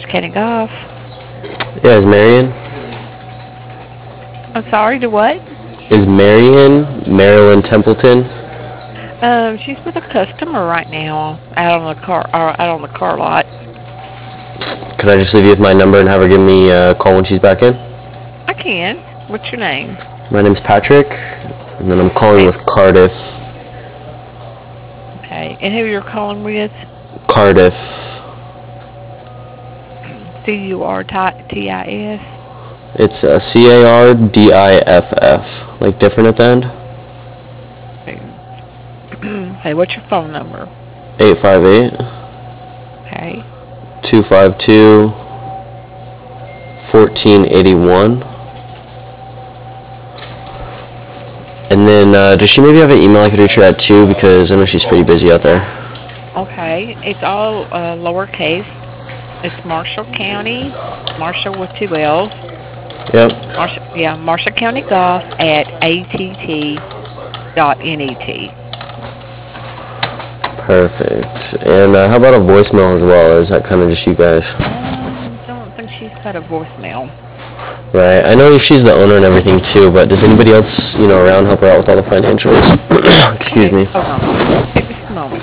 County Golf. Yeah, is Marion? I'm sorry, to what? Is Marion Marilyn Templeton? She's with a customer right now out on the car lot. Could I just leave you with my number and have her give me a call when she's back in? I can. What's your name? My name's Patrick, and then I'm calling with Cardiff. Okay. And who you're calling with? Cardiff. CURTIS? It's CARDIFF, like different at the end. Hey, what's your phone number? 858 Okay. 252 1481. And then, does she maybe have an email I could reach her at too? Because I know she's pretty busy out there. Okay. It's all lowercase. It's Marshall County. Marshall with 2 L's. Yep. Marshall County Golf at ATT.net. Perfect. And how about a voicemail as well? Or is that kind of just you guys? I don't think she's got a voicemail. Right. I know she's the owner and everything too, but does anybody else, around help her out with all the financials? Excuse me. Hold on. Just a moment.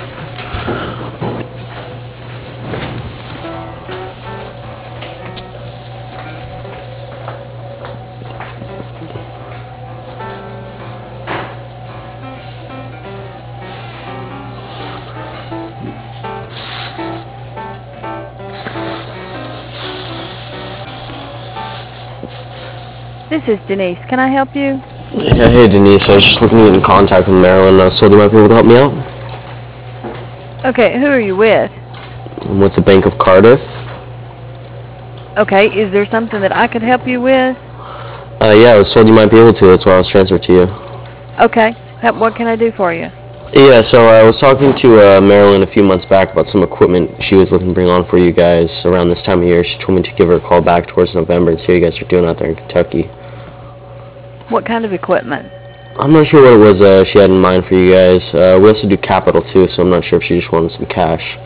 This is Denise. Can I help you? Yeah, hey Denise, I was just looking to get in contact with Marilyn. I was told you might be able to help me out. Okay, who are you with? I'm with the Bank of Cardiff. Okay, is there something that I could help you with? Yeah, I was told you might be able to. That's why I was transferred to you. Okay, what can I do for you? Yeah, so I was talking to Marilyn a few months back about some equipment she was looking to bring on for you guys around this time of year. She told me to give her a call back towards November and see how you guys are doing out there in Kentucky. What kind of equipment? I'm not sure what it was she had in mind for you guys. We also do capital too, so I'm not sure if she just wanted some cash.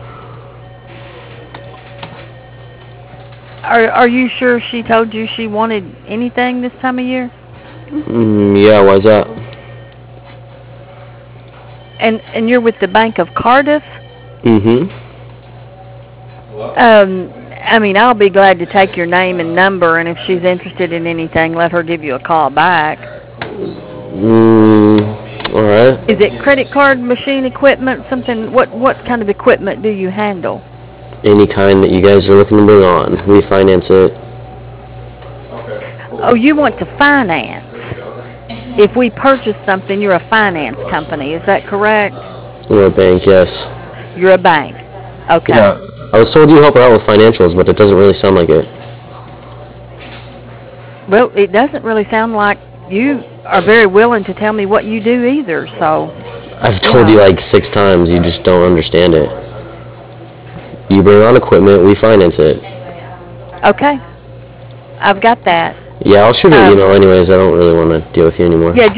Are you sure she told you she wanted anything this time of year? Yeah, why's that? And you're with the Bank of Cardiff? Mm-hmm. I mean, I'll be glad to take your name and number, and if she's interested in anything, let her give you a call back. All right. Is it credit card machine equipment, something? What kind of equipment do you handle? Any kind that you guys are looking to bring on. We finance it. Oh, you want to finance. If we purchase something, you're a finance company. Is that correct? We're a bank, yes. You're a bank. Okay. Yeah. I was told you help her out with financials, but it doesn't really sound like it. Well, it doesn't really sound like you are very willing to tell me what you do either, so. I've told you like 6 times, you just don't understand it. You bring on equipment, we finance it. Okay. I've got that. Yeah, I'll shoot her an email anyways. I don't really want to deal with you anymore. Yeah,